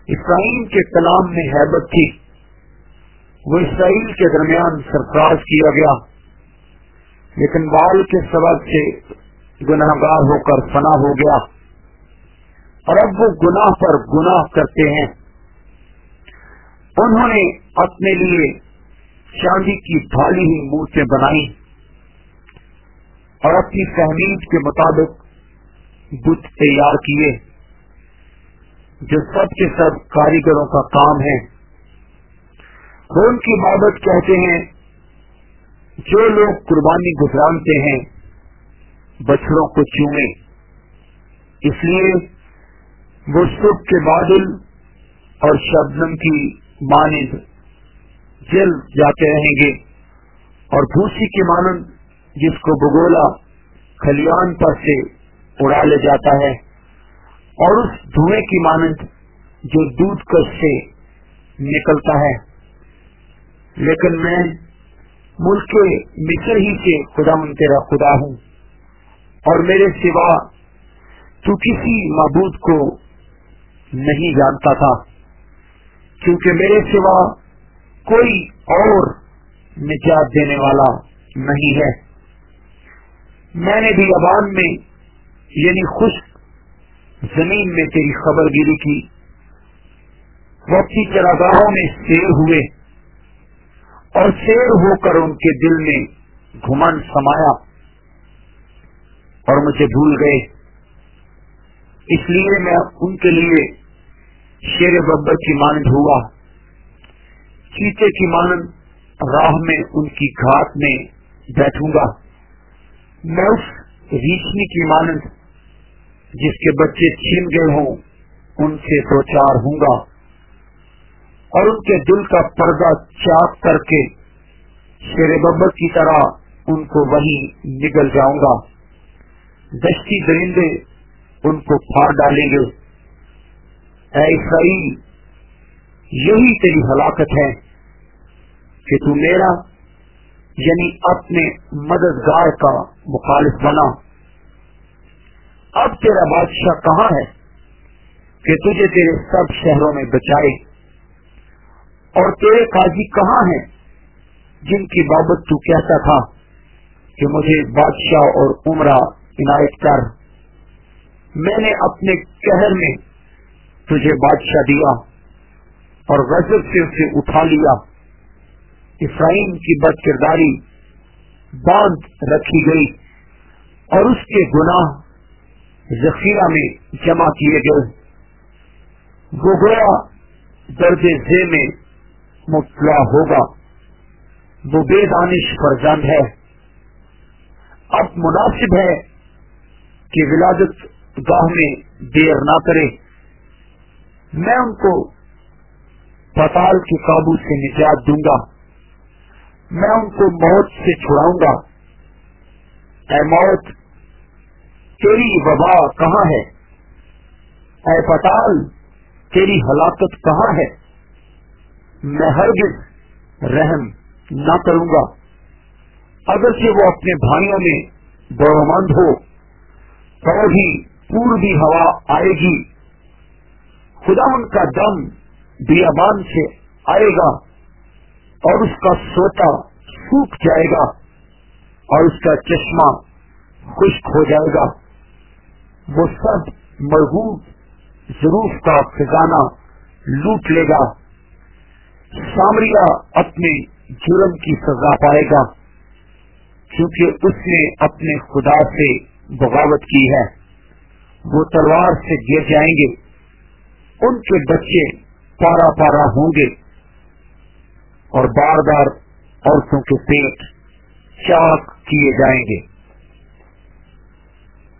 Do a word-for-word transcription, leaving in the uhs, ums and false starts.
اسرائیل کے کلام میں ہیبت تھی، وہ اسرائیل کے درمیان سرفراز کیا گیا، لیکن بال کے سبب سے گناہگار ہو کر فنا ہو گیا، اور اب وہ گناہ پر گناہ کرتے ہیں۔ انہوں نے اپنے لیے چاندی کی ڈھالی ہوئی مورتیں بنائی اور اپنی تحمید کے مطابق بت تیار کیے، جو سب کے سب کاریگروں کا کام ہے۔ وہ ان کی عبادت کہتے ہیں، جو لوگ قربانی گزرانتے ہیں بچڑوں کو چومے، اس لیے وہ صبح کے بادل اور شبنم کی مانند جل جاتے رہیں گے، اور بھوسی کی مانند جس کو بگولا کھلیان پر سے اڑا لے جاتا ہے، اور اس دھوئیں کی مانند جو دودھ کش سے نکلتا ہے۔ لیکن میں ملک مصر ہی سے خدا من تیرا خدا ہوں، اور میرے سوا تو کسی معبود کو نہیں جانتا تھا، کیونکہ میرے سوا کوئی اور نجات دینے والا نہیں ہے۔ میں نے بیابان میں یعنی خشک زمین میں تیری خبر گیری کی، وہ اپنی چراگاہوں میں سیر ہوئے، اور سیر ہو کر ان کے دل میں گھمنڈ سمایا اور مجھے بھول گئے۔ اس لیے میں ان کے لیے شیر ببر کی مانند ہوا، چیتے کی مانند راہ میں ان کی گھاٹ میں بیٹھوں گا۔ میں اس ریشمی کی مانند جس کے بچے چھین گئے ہوں ان سے دو چار ہوں گا، اور ان کے دل کا پردہ چاک کر کے شیر ببر کی طرح ان کو وہیں نگل جاؤں گا۔ دشتی درندے ان کو پھاڑ ڈالیں گے۔ اے اسرائیل، یہی تیری ہلاکت ہے کہ تو میرا یعنی اپنے مددگار کا مخالف بنا۔ اب تیرا بادشاہ کہاں ہے کہ تجھے تیرے سب شہروں میں بچائے، اور تیرے قاضی کہاں ہیں جن کی بابت تو کہتا تھا کہ مجھے بادشاہ اور عمرہ عنایت کر؟ میں نے اپنے قہر میں تجھے بادشاہ دیا اور غضب سے اسے اٹھا لیا۔ اسرائیل کی بد کرداری باندھ رکھی گئی، اور اس کے گناہ ذخیرہ میں جمع کیے گئے۔ وہ گویا درد ذی میں مبتلا ہوگا، وہ بے دانش فرزند ہے۔ اب مناسب ہے کہ ولادت گاہ میں دیر نہ کرے۔ میں ان کو پتال کے قابو سے نجات دوں گا، میں ان کو موت سے چھڑاؤں گا۔ اے موت، تیری وبا کہاں ہے؟ اے پتال، تیری ہلاکت کہاں ہے؟ میں ہرگز رحم نہ کروں گا، اگرچہ وہ اپنے بھائیوں میں بڑومند ہو، تو بھی پوربی ہوا آئے گی، خدا ان کا دم بیابان سے آئے گا، اور اس کا سوتا سوکھ جائے گا، اور اس کا چشمہ خشک ہو جائے گا۔ وہ سب مرغوب ظروف کا خزانہ لوٹ لے گا۔ سامریا اپنے جرم کی سزا پائے گا، کیونکہ اس نے اپنے خدا سے بغاوت کی ہے۔ وہ تلوار سے گر جائیں گے، ان کے بچے پارا پارا ہوں گے، اور بار بار عورتوں کے پیٹ چاک کیے جائیں گے۔